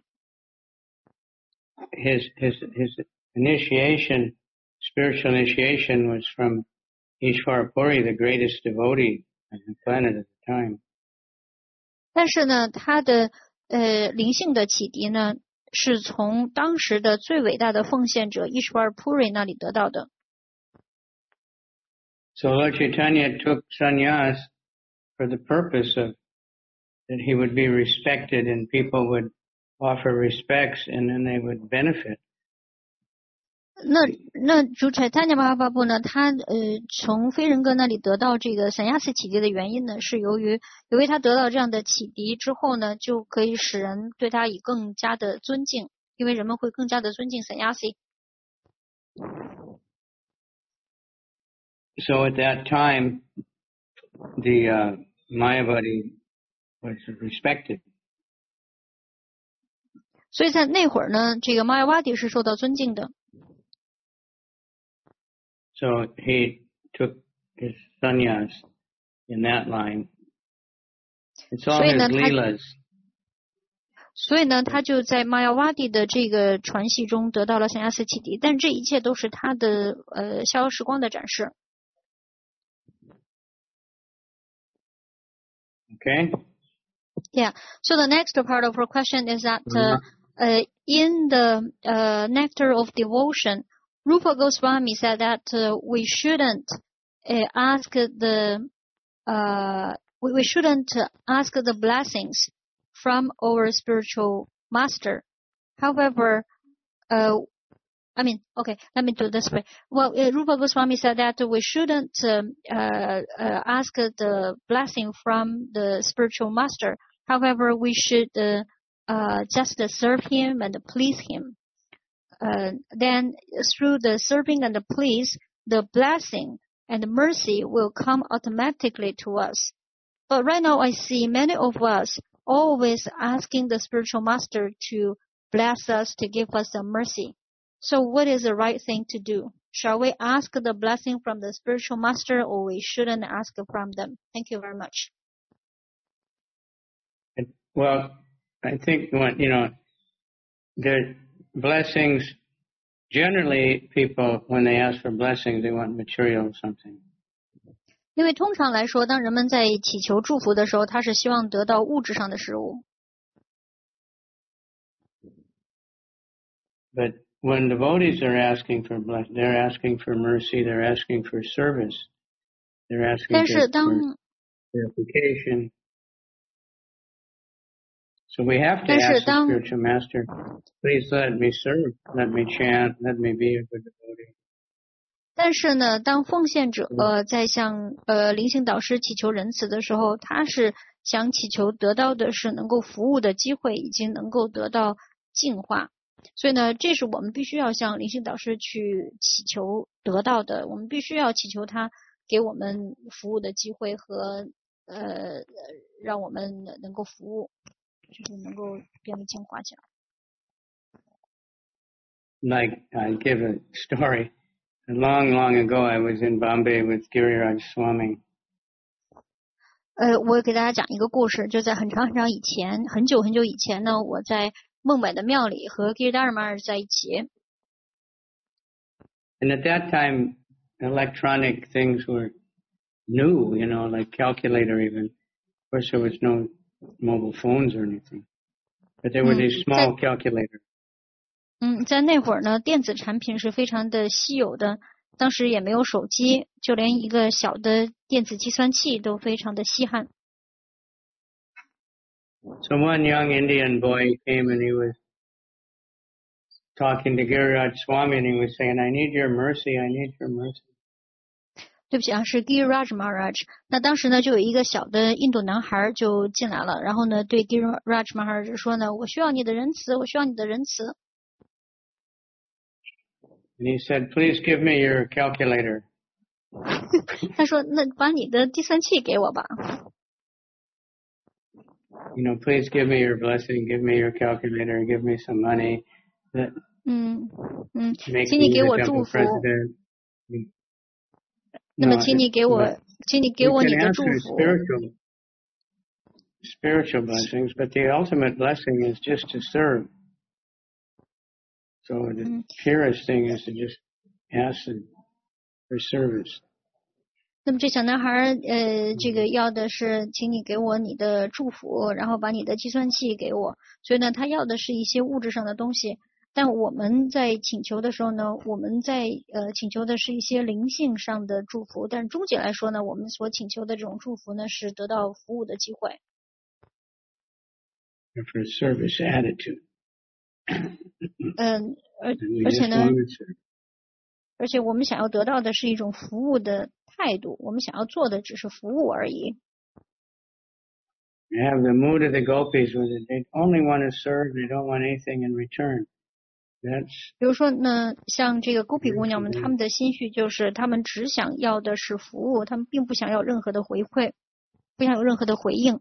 His his his initiation, spiritual initiation, was from Ishwar Puri, the greatest devotee on the planet at the time. 但是呢，他的呃灵性的启迪呢，是从当时的最伟大的奉献者 Ishwar Puri 那里得到的。 So Lord Chaitanya took sannyas for the purpose of that he would be respected and people would offer respects and then they would benefit. 那那主 Chaitanya Mahaprabhu 呢，他呃从非人格那里得到这个 sannyasi 启迪的原因呢，是由于由于他得到这样的启迪之后呢，就可以使人对他以更加的尊敬，因为人们会更加的尊敬 sannyasi。 So at that time, the uh, Mayavadi was respected. 所以在那会儿呢，这个 Mayavadi 是受到尊敬的。 So he took his sannyas in that line. It's all 所以 his 呢，他 leelas. 所以呢，他就在 Mayavadi 的这个传系中得到了 sannyasi 启迪，但这一切都是他的呃逍遥时光的展示。 Okay? Yeah. So the next part of her question is that uh, uh, in the uh, Nectar of Devotion, Rupa Goswami said that uh, we shouldn't uh, ask the uh, we, we shouldn't ask the blessings from our spiritual master. However, uh, I mean, okay, let me do it this way. Well, uh, Rupa Goswami said that we shouldn't um, uh, uh, ask the blessing from the spiritual master. However, we should uh, uh, just serve him and please him. Uh, then through the serving and the please, the blessing and mercy will come automatically to us. But right now I see many of us always asking the spiritual master to bless us, to give us the mercy. So what is the right thing to do? Shall we ask the blessing from the spiritual master or we shouldn't ask from them? Thank you very much. Well, I think, you know, the blessings, generally people, when they ask for blessings, they want material something. 因为通常来说，当人们在祈求祝福的时候，他是希望得到物质上的事物。 But when devotees are asking for blessing, they're asking for mercy, they're asking for service, they're asking 但 for, 是当 for purification. So we have to 但是 ask the 当 spiritual master, please let me serve, let me chant, let me be a good devotee. 但是呢，当奉献者呃在向呃灵性导师祈求仁慈的时候，他是想祈求得到的是能够服务的机会，以及能够得到净化。所以呢，这是我们必须要向灵性导师去祈求得到的。我们必须要祈求他给我们服务的机会和呃让我们能够服务，就是能够变得净化起来。 Like I give a story. Long, long ago, I was in Bombay with Giriraj Swami. 呃，我给大家讲一个故事，就在很长很长以前，很久很久以前呢，我在孟买的庙里和 Giridhar 在一起。 And at that time, electronic things were new, you know, like calculator even. Of course, there was no mobile phones or anything, but there were these small calculators. 嗯，在那会儿呢，电子产品是非常的稀有的，当时也没有手机，就连一个小的电子计算器都非常的稀罕。 So one young Indian boy came and he was talking to Giriraj Swami and he was saying, I need your mercy, I need your mercy. 对不起啊，是 Giriraj Maharaj。那当时呢，就有一个小的印度男孩就进来了，然后呢，对 Giriraj Maharaj 说呢，我需要你的仁慈，我需要你的仁慈。 And he said, please give me your calculator. 他说，那把你的计算器给我吧。 You know, please give me your blessing, give me your calculator, give me some money. That 嗯嗯， make 请你 me 给 the 我祝 temple 福。 president. 那么， No, 请你给我， but 请你给 you 我 can 你的 ask 祝 for 福。 spiritual, spiritual blessings, but the ultimate blessing is just to serve. So the 嗯 purest thing is to just ask for service. 那么这小男孩呃，这个要的是，请你给我你的祝福，然后把你的计算器给我。所以呢，他要的是一些物质上的东西。但我们在请求的时候呢，我们在呃请求的是一些灵性上的祝福。但终结来说呢，我们所请求的这种祝福呢，是得到服务的机会。 For service attitude. 嗯，而 And we 而且 just 呢， want to serve. 而且我们想要得到的是一种服务的态度，我们想要做的只是服务而已。 You have the mood of the gopis with it. They only want to serve. They don't want anything in return. That's 比如说呢，像这个勾皮姑娘们，她们的心绪就是她们只想要的是服务，她们并不想要任何的回馈，不想有任何的回应。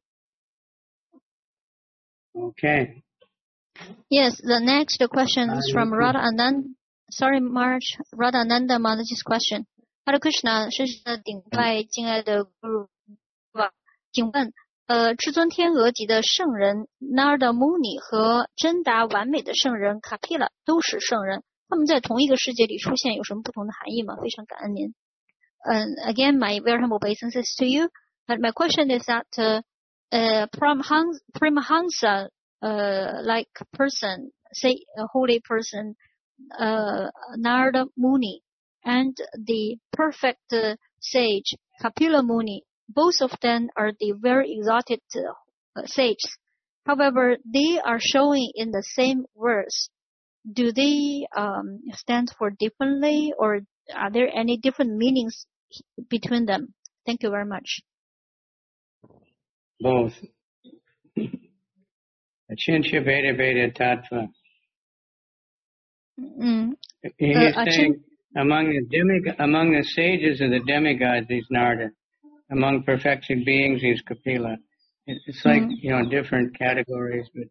okay. Yes, the next question is from Radha Anand. Sorry, March. Radha Ananda Mataji's question. Hare Krishna, 深深的顶拜敬爱的 Guru。请问，呃，至尊天鹅级的圣人 Narada Muni 和真达完美的圣人 Kapila 都是圣人，他们在同一个世界里出现有什么不同的含义吗？非常感恩您。And again, my very humble obeisances to you. But my question is that uh, uh, Paramahansa, Paramahansa uh, like person, say a holy person, uh, Narada Muni, and the perfect uh, sage Kapila Muni, both of them are the very exalted uh, sages. However, they are showing in the same verse. Do they um, stand for differently, or are there any different meanings between them? Thank you very much. Both. Achintya Veda Veda Tattva. 嗯 He's Uh, saying among the demig- among the sages and the demigods, he's Narada. Among perfected beings, he's Kapila. It- It's like, Mm. you know, different categories, but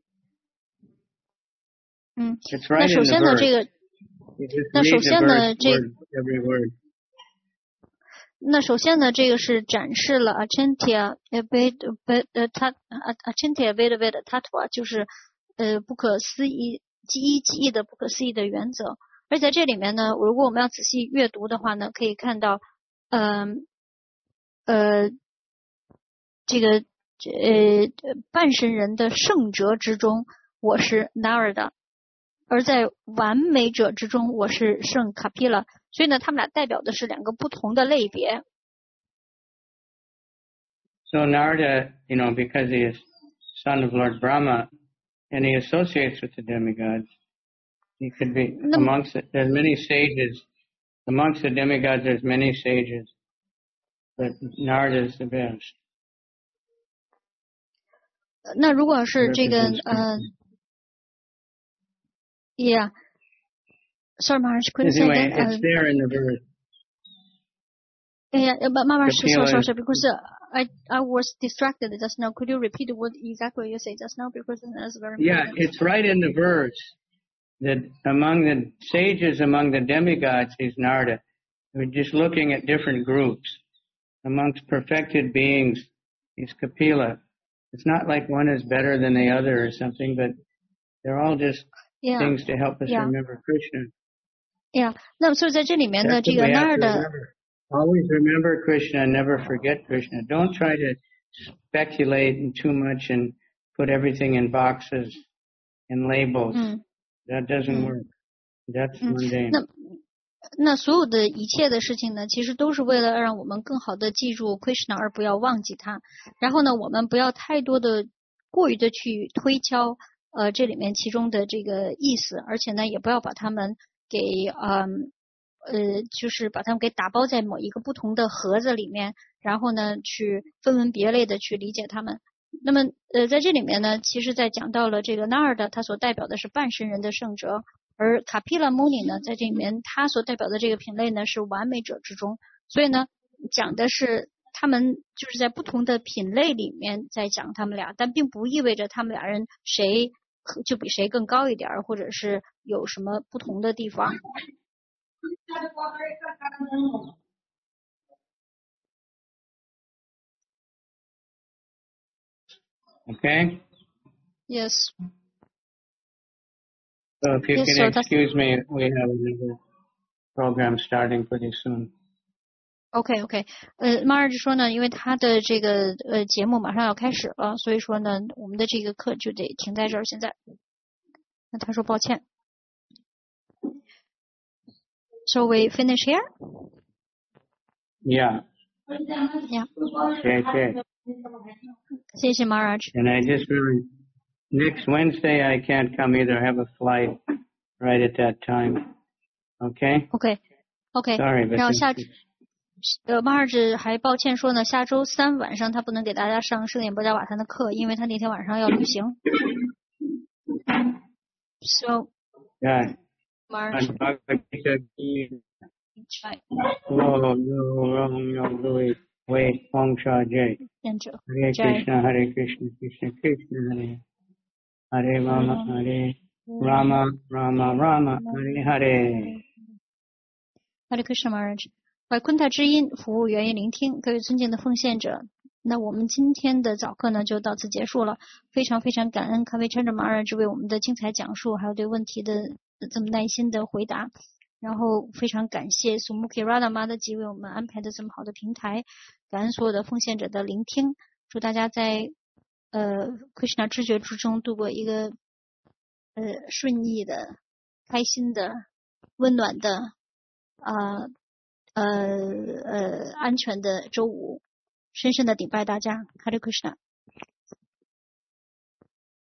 嗯， it's 那 right 首 in the 先呢， verse. 这个 You just 那 read 首 the 先呢， verse, 这 word, every word. 那首先呢，这个是展示了 Achintya Veda Veda Tat Achintya Veda Veda Tattva， 就是呃不可思议即一即义的不可思议的原则。而在这里面呢，如果我们要仔细阅读的话呢，可以看到，嗯 呃, 呃这个呃半神人的圣哲之中，我是 Narada。 而在完美者之中，我是圣卡皮拉。所以呢，他们俩代表的是两个不同的类别。 So Narada, you know, because he is son of Lord Brahma, and he associates with the demigods, he could be amongst it. There's many sages. Amongst the demigods, there's many sages, but Narada is the best. 那如果是这个呃 ，Yeah, sorry, Maharaj, couldn't say Anyway, again. it's there in the verse. Yeah, but Maharaj, sorry, sorry, Kapila sorry, because I I was distracted just now. Could you repeat what exactly you said just now? Because that's very Yeah, important. it's right in the verse that among the sages, among the demigods, he's Narada. We're just looking at different groups. Amongst perfected beings, he's Kapila. It's not like one is better than the other or something, but they're all just Yeah, things to help us yeah, remember Krishna. yeah. 那么所以在这里面呢， That's 这 what 个 we have Nara to 的 remember. Always remember Krishna and never forget Krishna. Don't try to speculate and too much and put everything in boxes and labels. 嗯 That doesn't 嗯 work. That's 嗯， mundane. 那那所有的一切的事情呢，其实都是为了让我们更好的记住 Krishna， 而不要忘记他。然后呢，我们不要太多的过于的去推敲呃这里面其中的这个意思，而且呢，也不要把它们给嗯呃就是把它们给打包在某一个不同的盒子里面，然后呢去分门别类的去理解它们。那么呃在这里面呢，其实在讲到了这个 Narada， 他所代表的是半神人的圣者。而卡皮拉穆尼呢，在这里面他所代表的这个品类呢是完美者之中，所以呢讲的是他们就是在不同的品类里面在讲他们俩，但并不意味着他们俩人谁就比谁更高一点，或者是有什么不同的地方。 Okay? Yes. So if you Yes, can so that's- excuse me, we have another program starting pretty soon. OK OK， 呃 ，Marge 说呢，因为他的这个呃节目马上要开始了，所以说呢，我们的这个课就得停在这儿。现在，那他说抱歉。So we finish here? Yeah. Yeah. Okay, okay. 谢谢 Marge。 And I just really, next Wednesday I can't come either. I have a flight right at that time. Okay? OK OK。 Sorry, but 然后下 thank you. 呃 Marge 还抱歉说呢，下周三晚上他不能给大家上圣典博加瓦坛的课，因为他那天晚上要旅行。So Yeah. Marge。 Wait, Om Sha Jai. 念者 Hare Jai. Krishna, Hare Krishna, Krishna Krishna, Hare Hare Rama, Hare Rama, Rama Rama, Hare Hare. Hare Krishna Maharaj， 怀昆泰之音，服务愿意聆听，各位尊敬的奉献者。那我们今天的早课呢就到此结束了，非常非常感恩卡维参者马尔为我们的精彩讲述，还有对问题的这么耐心的回答。然后非常感谢 Sumukhi Radha 妈的给为我们安排的这么好的平台，感恩所有的奉献者的聆听，祝大家在呃 Krishna 知觉之中度过一个呃顺意的、开心的、温暖的、呃呃呃安全的周五。深深的顶拜大家，Hare Krishna。